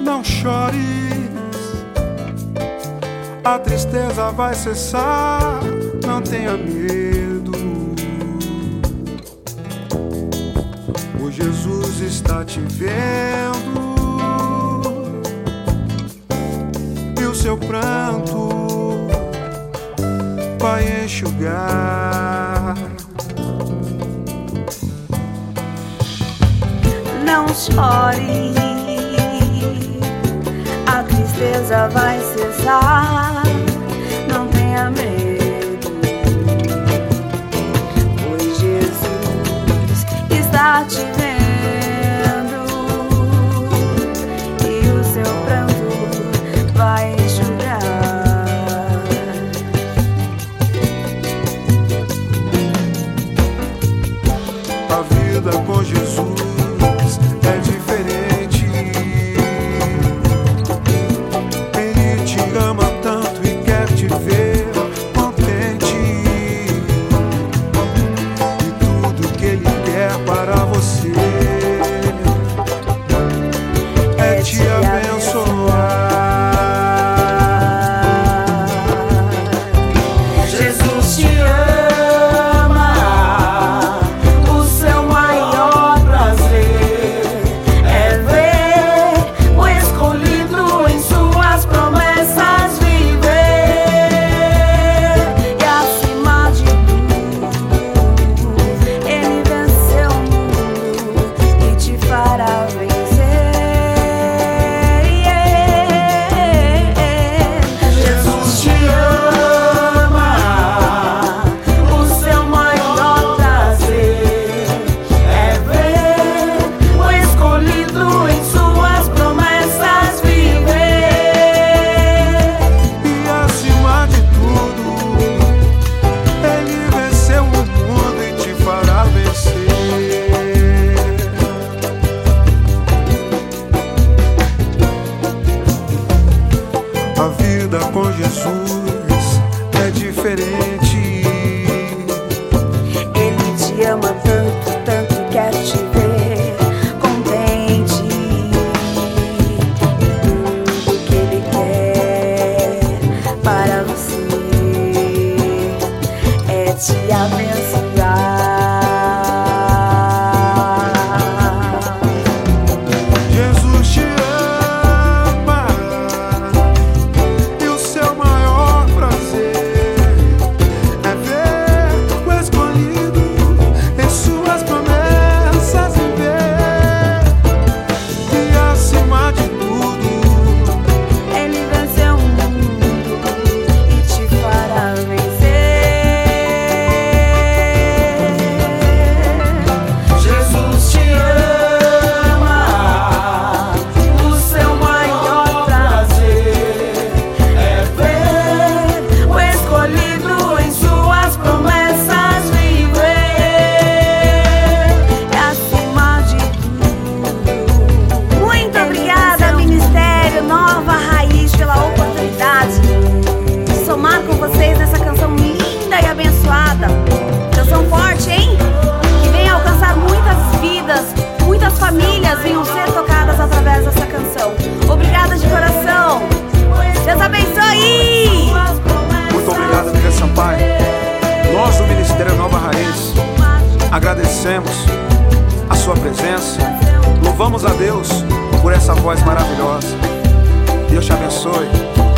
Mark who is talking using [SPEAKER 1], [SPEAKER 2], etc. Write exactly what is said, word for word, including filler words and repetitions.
[SPEAKER 1] Não chores, a tristeza vai cessar. Não tenha medo, o Jesus está te vendo, e o seu pranto vai enxugar.
[SPEAKER 2] Não chore, a tristeza vai cessar. Não tenha medo, pois Jesus está te vendo, e o seu pranto vai enxugar.
[SPEAKER 1] A vida com Jesus é diferente. Ele te ama tanto e quer te ver contente, e tudo que Ele quer para você é te abençoar.
[SPEAKER 2] Jesus te ama, o seu maior prazer é ver o escolhido em suas promessas viver, e acima de tudo Ele venceu o mundo e te fará vencer. Jesus te ama, o seu maior prazer é ver o escolhido em suas promessas viver.
[SPEAKER 1] E acima de tudo, Ele venceu o mundo e te fará vencer. A vida com Jesus é diferente.
[SPEAKER 2] Ele te ama tanto, tanto quer te ver contente, e tudo que Ele quer para você é te abençoar.
[SPEAKER 1] Jesus te ama, e o seu maior prazer é ver o escolhido em suas promessas viver. E acima de tudo,
[SPEAKER 2] Ele venceu o mundo e te fará vencer. Jesus te ama, o seu maior prazer é ver o escolhido em suas promessas viver, e acima de tudo. Muito obrigada, Ministério Nova Raiz, pela oportunidade de somar com vocês nessa canção linda e abençoada. Canção forte, hein? Que venha alcançar muitas vidas, muitas famílias venham ser tocadas através dessa canção. Obrigada de coração. Deus abençoe!
[SPEAKER 1] muito obrigado, Miguel Sampaio. Nós do Ministério Nova Raiz agradecemos a sua presença, louvamos a Deus por essa voz maravilhosa. Deus te abençoe.